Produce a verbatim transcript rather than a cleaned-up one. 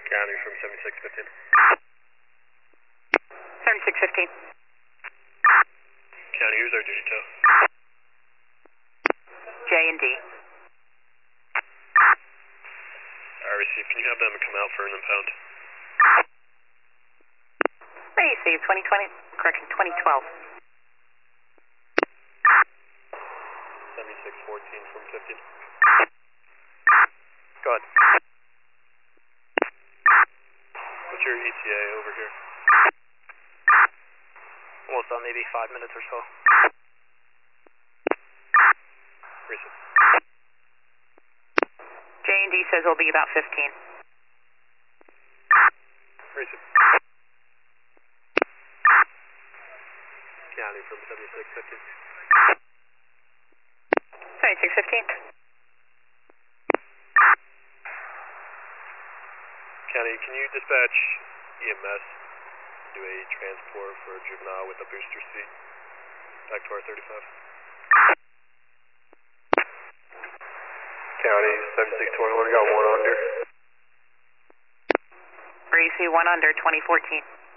County from seventy-six fifteen. seventy-six fifteen. County, who's our duty tow? J and D. I received. Can you have them come out for an impound? Received, twenty twenty, correction, twenty twelve. seventy-six fourteen from fifteen. Go ahead. What's your E T A over here? Almost done, maybe five minutes or so. Receive. J and D says it'll be about fifteen. Receive. County from seventy-six fifteen. seventy-six fifteen. County, can you dispatch E M S, do a transport for a juvenile with a booster seat back to R thirty-five? County, seventy-six twenty-one, got one under. Receive, one under, twenty fourteen.